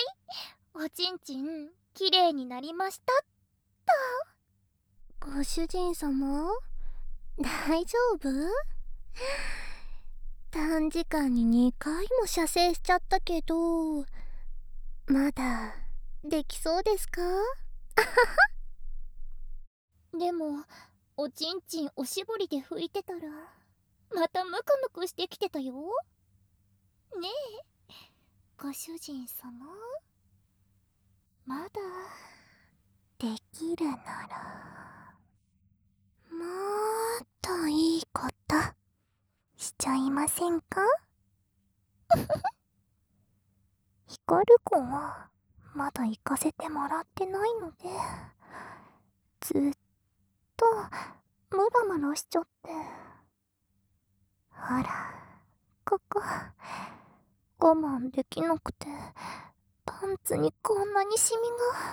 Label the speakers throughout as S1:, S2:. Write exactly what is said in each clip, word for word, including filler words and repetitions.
S1: おちんちんきれいになりました
S2: と。ご主人様、大丈夫？短時間ににかいも射精しちゃったけど、まだできそうですか？
S1: でもおちんちんおしぼりで拭いてたらまたムクムクしてきてたよ。ねえご主人様、まだできるなら
S2: もっといいことしちゃいませんか？
S1: ヒカルくんはまだ行かせてもらってないので、ずっとムラムラしちゃって。あら、ここ我慢できなくてパンツにこんなにシミ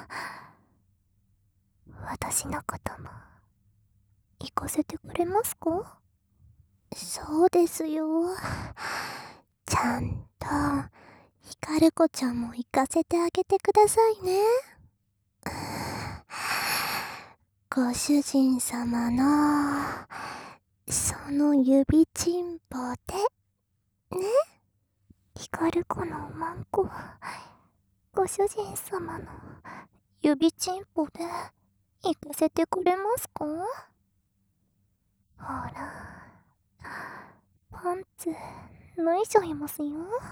S1: が。私のことも行かせてくれますか？
S2: そうですよ。ちゃんとヒカル子ちゃんも行かせてあげてくださいね。ご主人様のその指ちんぽでね。
S1: ヒカル子のおまんこ、ご主人様の指ちんぽで行かせてくれますか？ほら、パンツ脱いじゃいますよ。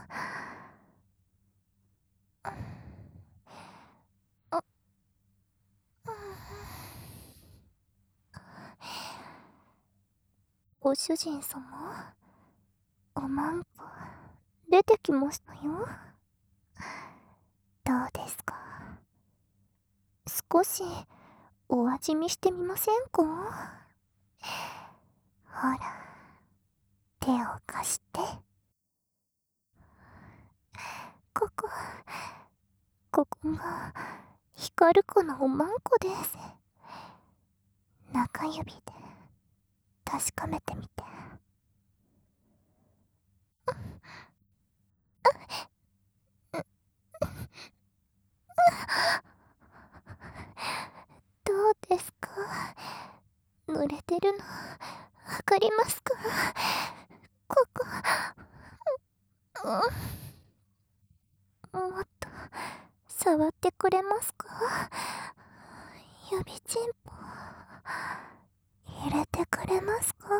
S1: あ、ご主人様、おまんこ出てきましたよ。どうですか？少しお味見してみませんか？ほら、手を貸して。ここ、ここがヒカル子のおまんこです。中指で確かめてみて。どうですか？濡れてるのわかりますか？ここ、うん、もっと触ってくれますか？指ちんぽ入れてくれますか？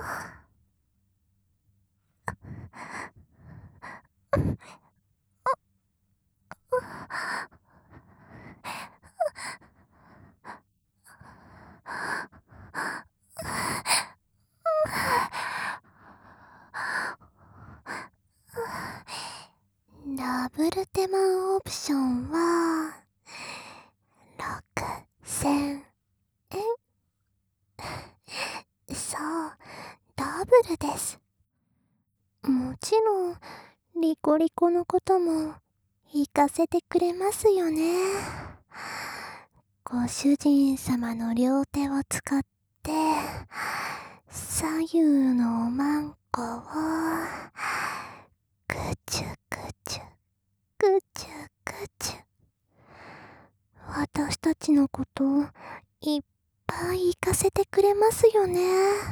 S2: ダブル手間オプションはろくせんえん。そう、ダブルです。もちろんリコリコのことも行かせてくれますよね。ご主人様の両手を使って左右のおまんこをぐちゅぐちゅぐちゅぐちゅ。私たちのこといっぱい行かせてくれますよね。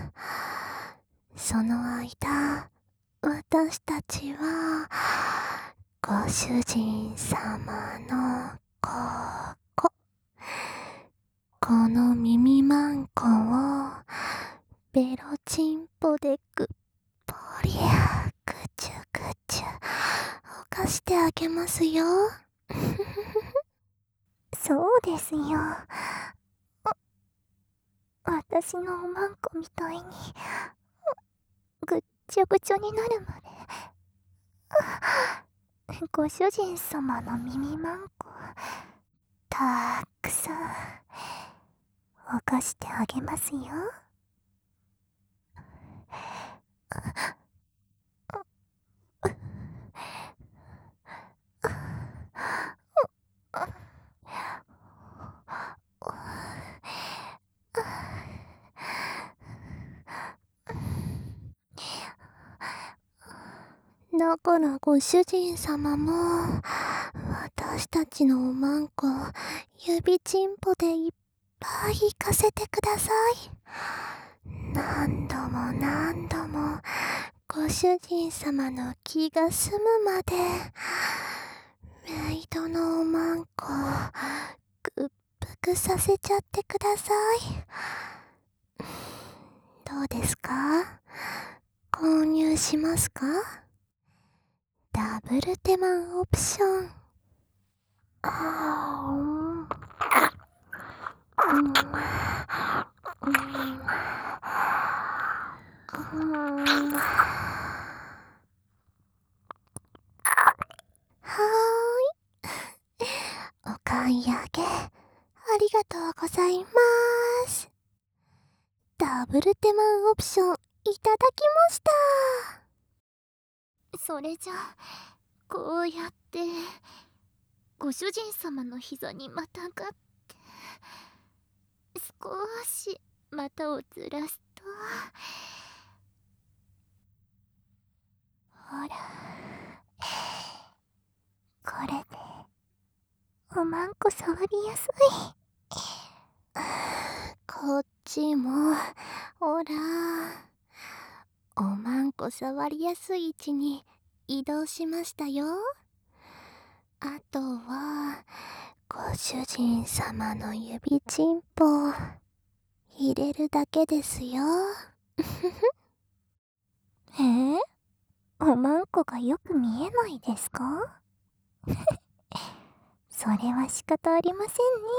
S2: その間、私たちはご主人様のここ、この耳まんこをベロチンポでぐっぽりぐちゅぐちゅおかしてあげますよ。
S1: そうですよ。私のおまんこみたいにぐっちょぐちょになるまでご主人様の耳まんこたくさんおかしてあげますよ。
S2: だからご主人様も、私たちのおまんこ、指ちんぽでいっぱい行かせてください。何度も何度も、ご主人様の気が済むまで、メイドのおまんこ、ぐっぷくさせちゃってください。どうですか？購入しますか？ダブル手間オプション。あー、うん。うん。うん。うん。はーい。お買い上げ、ありがとうございます。ダブル手間オプション、いただきました。
S1: それじゃあ、こうやって、ご主人様の膝にまたがって、少し股をずらすと、ほら、これで、おまんこ触りやすい。
S2: こっちも、ほら。おまんこ触りやすい位置に移動しましたよ。あとは、ご主人様の指ちんぽ、入れるだけですよ。
S1: えー、おまんこがよく見えないですか？それは仕方ありませ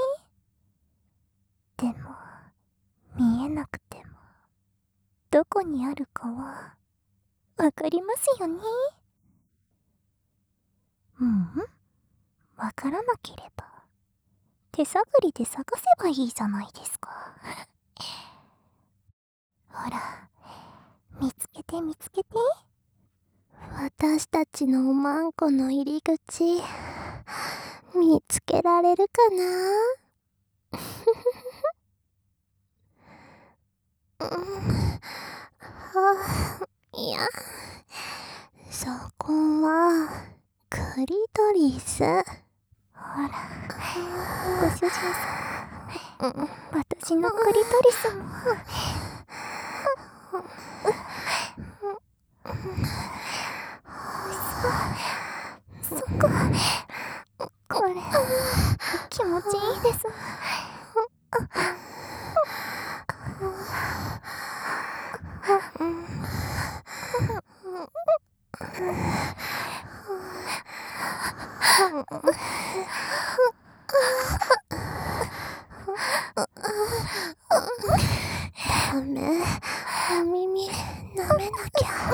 S1: んね。でも、見えなくても、どこにあるかは、わかりますよね。うん、わからなければ、手探りで探せばいいじゃないですか。ほら、見つけて見つけて。
S2: 私たちのおまんこの入り口、見つけられるかな？うん、はあ、いや、そこは、クリトリス。
S1: ほら、ご主人様、私のクリトリスも。そ、そこ、これ、気持ちいいです。
S2: ダメ、お耳舐めなきゃ。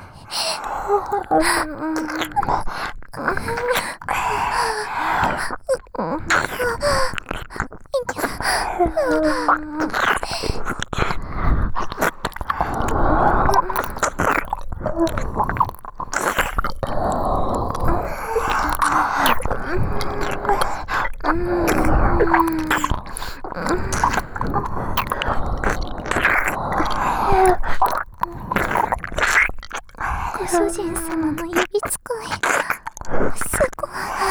S1: ご主人様の指使い、すごい。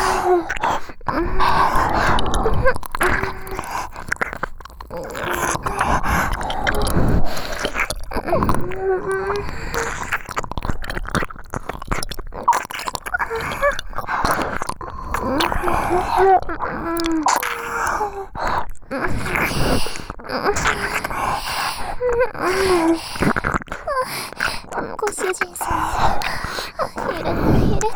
S1: ご主人様、入れて入れて。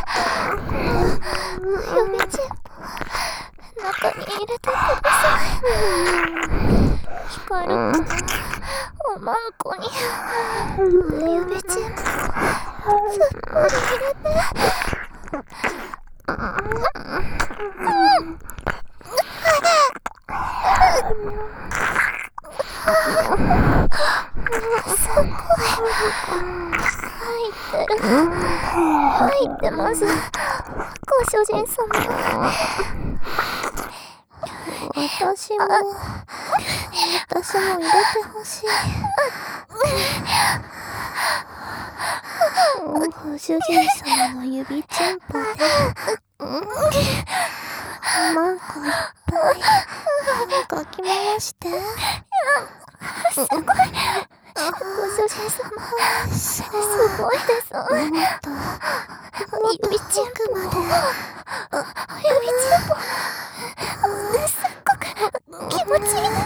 S1: 指チンポ、中に入れてください。光る子のおまんこに、指チンポ、すっぽり入れて。すごい。入ってる。入ってます。ご主人様。
S2: 私も、私も入れてほしい。 ご主人様の指チンポで、うんマンコいっぱいかき回して。
S1: すごい。ご主人様、すごいです。
S2: もっと、もっと
S1: 指チンポ
S2: 奥まで。
S1: 指チンポ、すっごく気持ちいいです。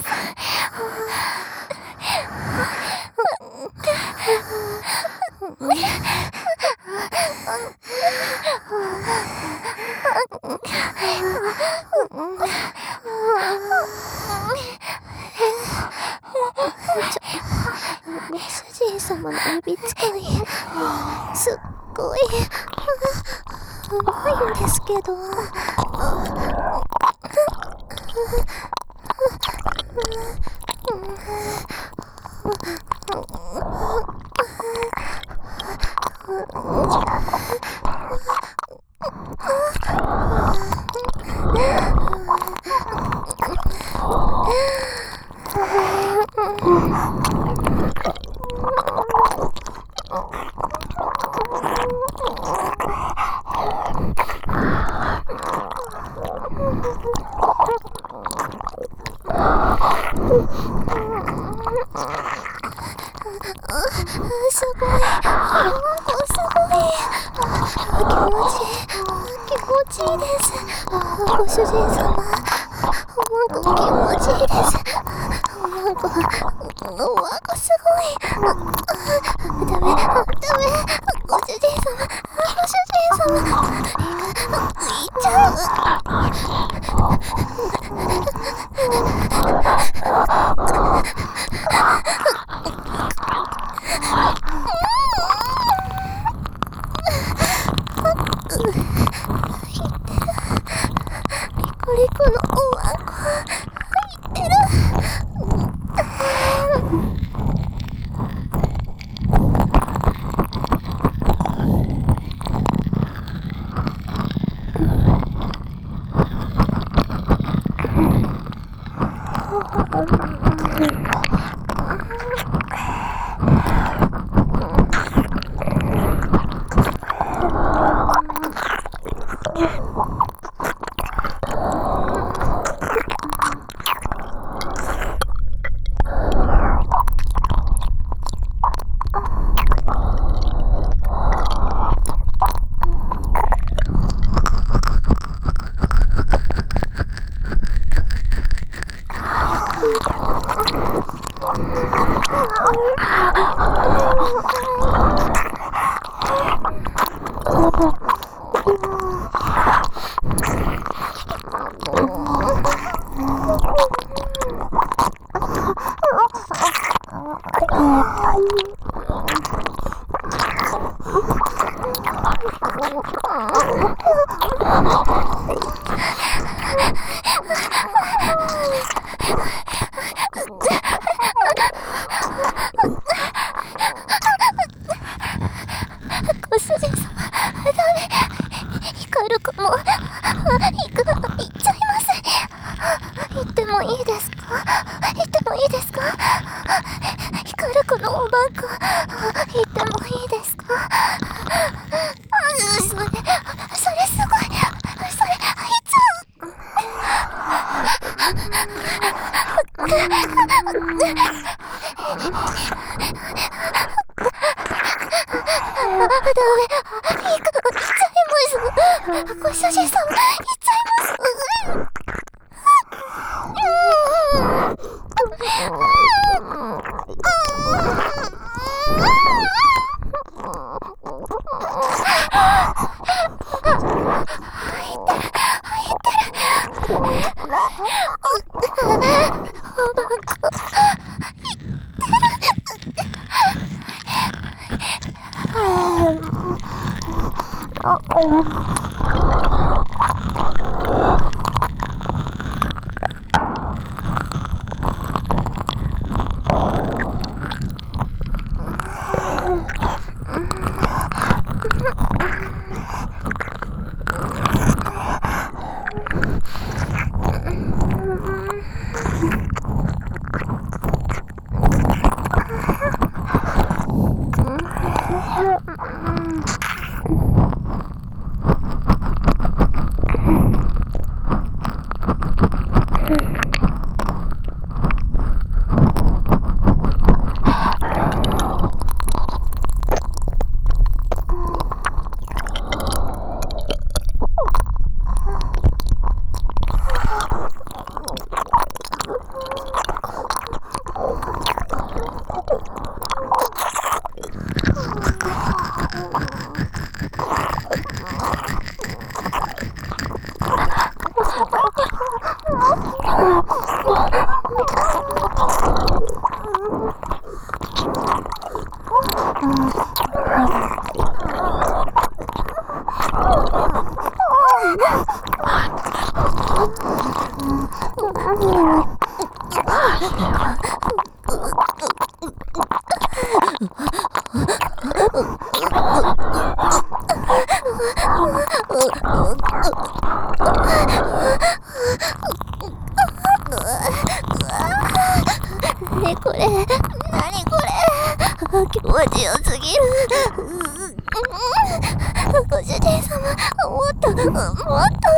S2: ご主人様の指使い、すっごい、うまいんですけど。すごい。すごい。気持ちいい。気持ちいいです。ご主人様。なんか気持ちいいです。なんか、なんかすごい。ダメ、ダメ。ご主人様。ご主人様。いっちゃう。リコリコのおわんこ入ってる。ご主人様、ダメ。光る子も、行く、行っちゃいます。行ってもいいですか？行ってもいいですか？光る子のおばんこ、行ってもいいですか？それ、それすごい。それ、入っちゃう。ダメ、行く、行っちゃいます。ご主人様、行っちゃいます。うん。
S1: ねこれ、なにこれ、気持ちよすぎる。ご主人様、もっと、もっと。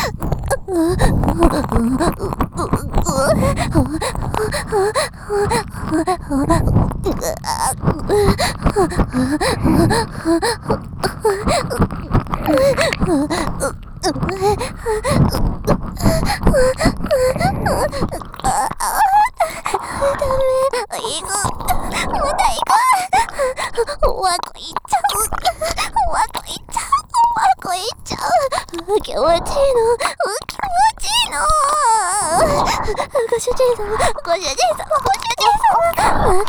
S1: 気持ちいいの、気持ちいいの。ご主人様、ご主人様、ご主人様。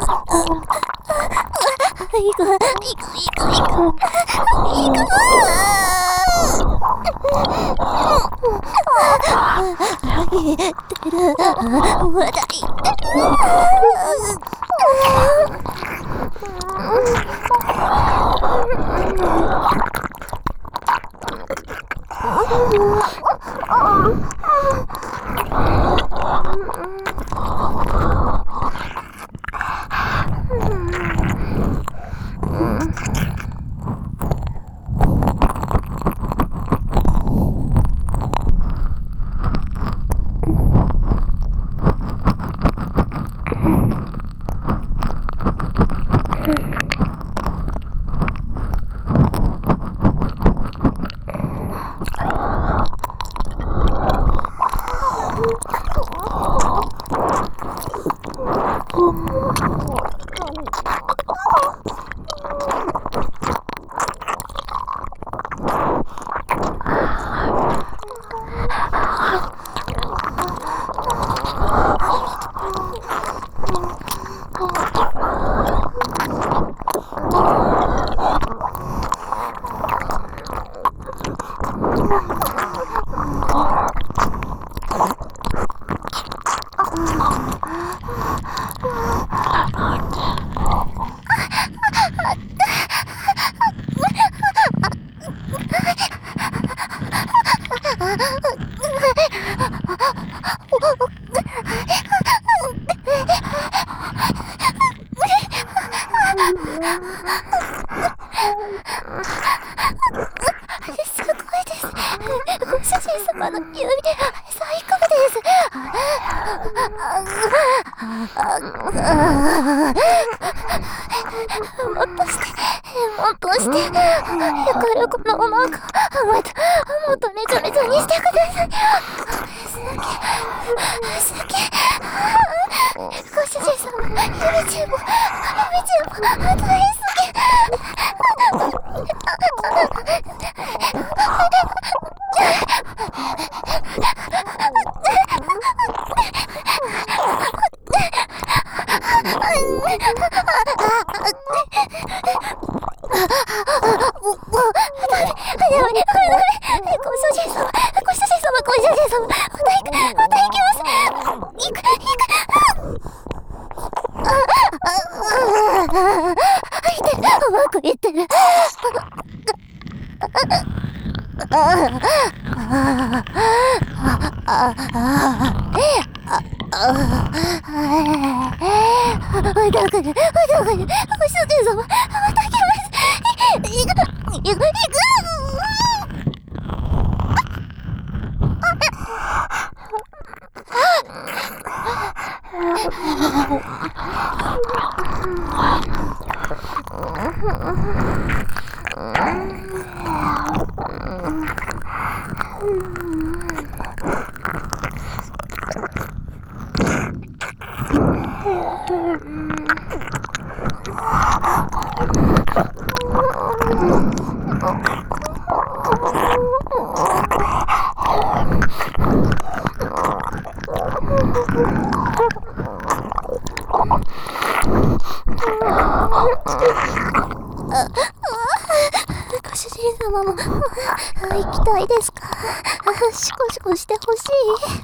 S1: 行く、行く、行く、行く、行く。言ってる。まだ言ってる。すごいです。ご主人様の指、最高です。もっとして、もっとして、よかるこのマーク、もっと、もっとめちゃめちゃにしてください。すげえ、すげえ。ご主人様、指チューブ、指チューブ、大好き。ご主人様、ご主人様、ご主人様、また行く、また行きます。行く、行く。いってる、うまくいってる。だから、だから、ご主人様、また来ます。行く、行く、行く。ご主人様も行きたいですか？シコシコしてほしい。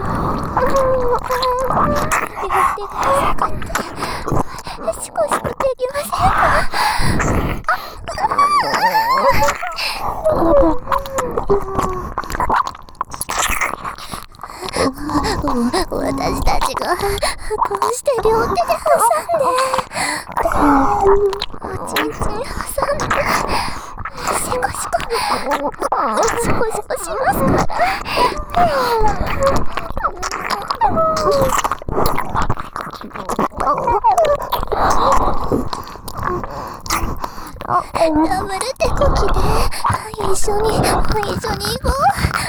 S1: やってくださかった。シコシコできませんか？私たちがこうして両手で挟んでおちんちん挟んでシコシコシコシコしますからダブル手こきで一緒に一緒に行こう。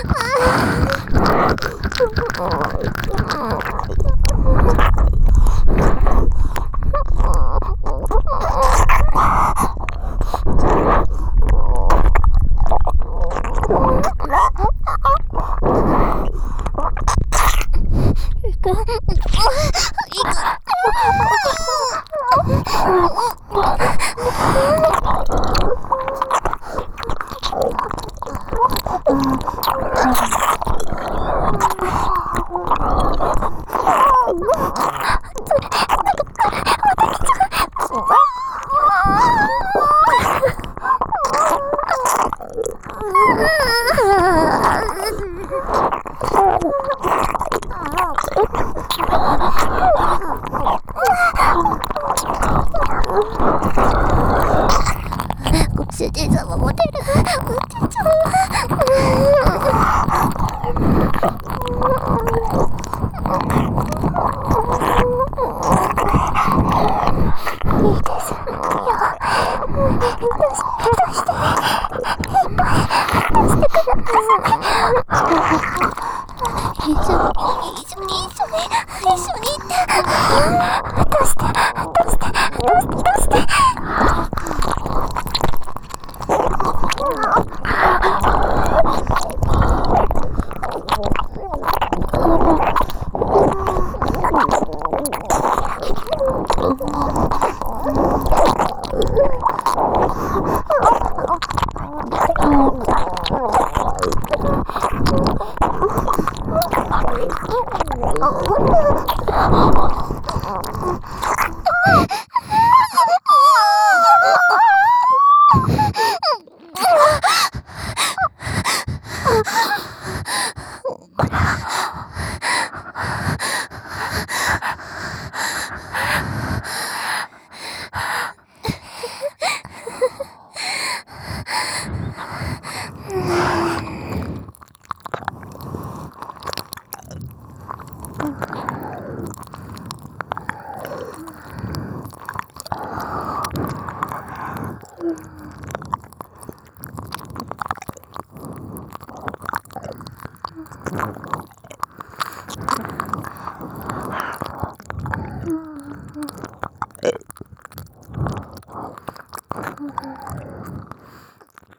S1: ご主人様モテる。モテちゃう。いいですよ。出して出していっぱい出してください。一緒に一緒に一緒に一緒に行って出して出して出して出して。